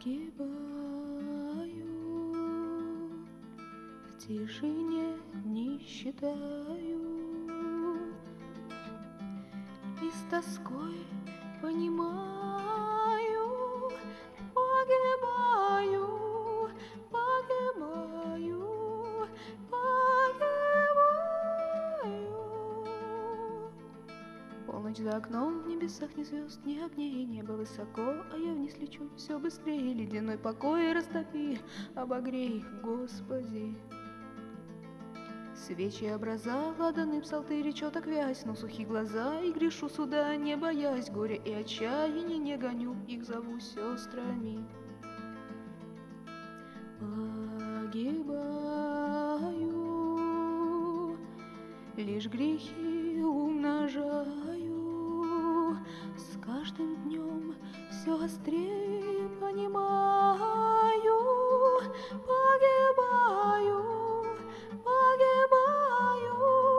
Погибаю, в тишине не считаю, и с тоской понимаю, погибаю, погибаю, погибаю. Полночь за окном, в небесах ни звезд, ни огней, небо высоко, а я вниз лечу все быстрее. Ледяной покой растопи, обогрей, Господи. Свечи образа, ладаны псалтыри, чёток вязь, но сухие глаза, и грешу суда, не боясь горя и отчаяния, не гоню, их зову сестрами. Погибаю, лишь грехи умножаю, с каждым днем все острее понимаю, погибаю, погибаю,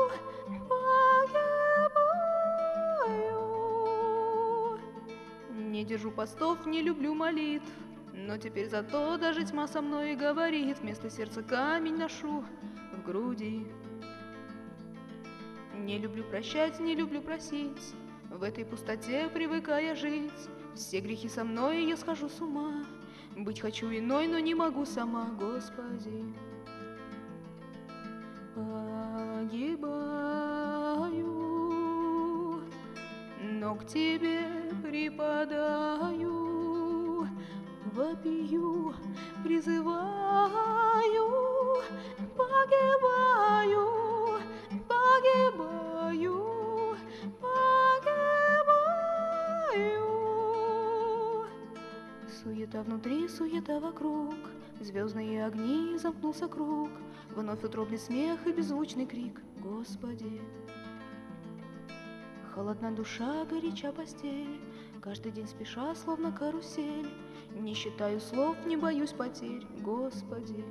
погибаю. Не держу постов, не люблю молитв, но теперь зато даже тьма со мной говорит, вместо сердца камень ношу в груди. Не люблю прощать, не люблю просить, в этой пустоте привыкая жить. Все грехи со мной, я схожу с ума, быть хочу иной, но не могу сама, Господи. Погибаю, но к Тебе припадаю, вопию, призываю, погибаю, погибаю, погибаю. Суета внутри, суета вокруг, звездные огни, замкнулся круг, вновь утробный смех и беззвучный крик, Господи. Холодна душа, горяча постель, каждый день спеша, словно карусель, не считаю слов, не боюсь потерь, Господи.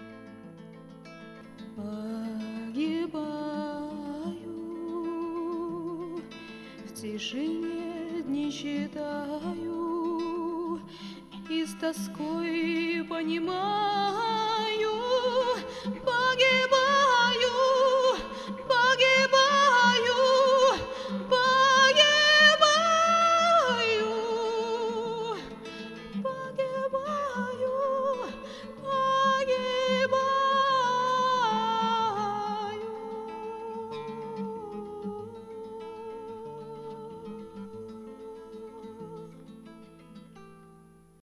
Погибаю, в тишине дни считаю, и с тоской понимаю,